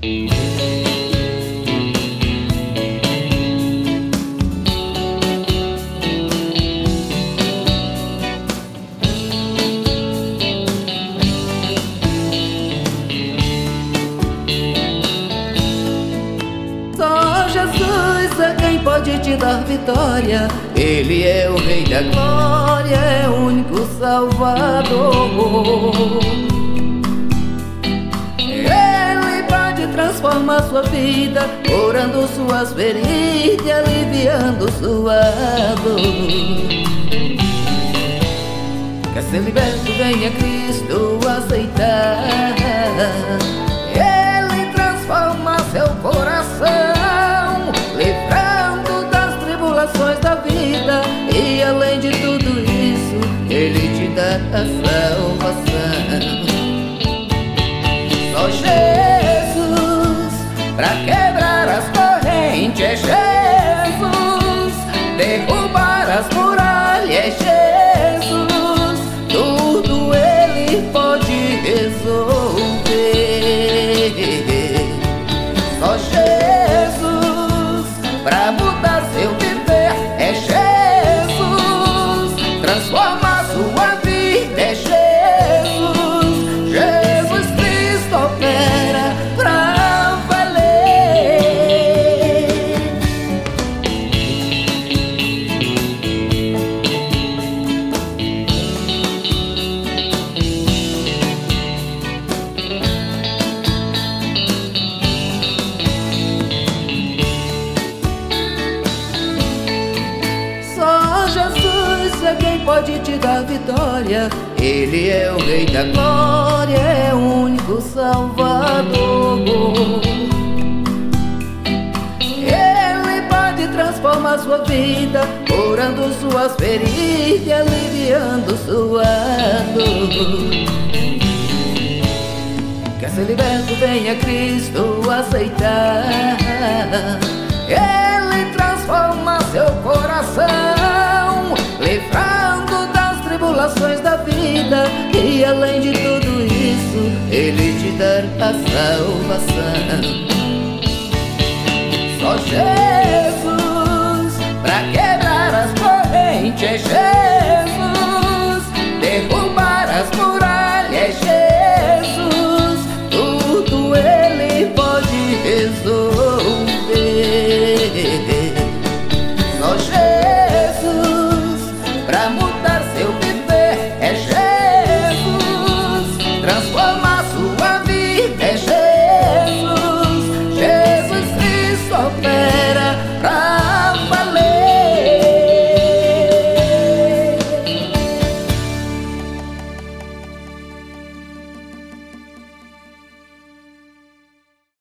Só Jesus é quem pode te dar vitória. Ele é o Rei da Glória, é o único Salvador. Ele pode transformar sua vida, curando suas feridas e aliviando sua dor. Quer ser liberto, venha Cristo aceitar. Ele transforma seu coração, livrando das tribulações da vida. E além de tudo isso, Ele te dá a salvação. Só Jesus pra quebrar as correntes, é Jesus derrubar as muralhas, é Jesus, tudo Ele pode resolver. Só Jesus pra mudar seu viver, é Jesus transformar sua vida, é Jesus. Jesus Cristo opera pra valer. Só Jesus é quem pode te dar vitória. Ele é o Rei da Glória, é o único Salvador. Ele pode transformar sua vida, curando suas feridas e aliviando sua dor. Quer ser liberto, venha Cristo aceitar. Ele transforma seu coração, livrando das tribulações da vida. E além de tudo isso, Ele te dá a salvação. Só Jesus pra quebrar as correntes, é Jesus derrubar as muralhas, é Jesus, tudo Ele pode resolver. Só Jesus pra mudar seu viver, é Jesus transformar sua vida, é Jesus. Jesus Cristo opera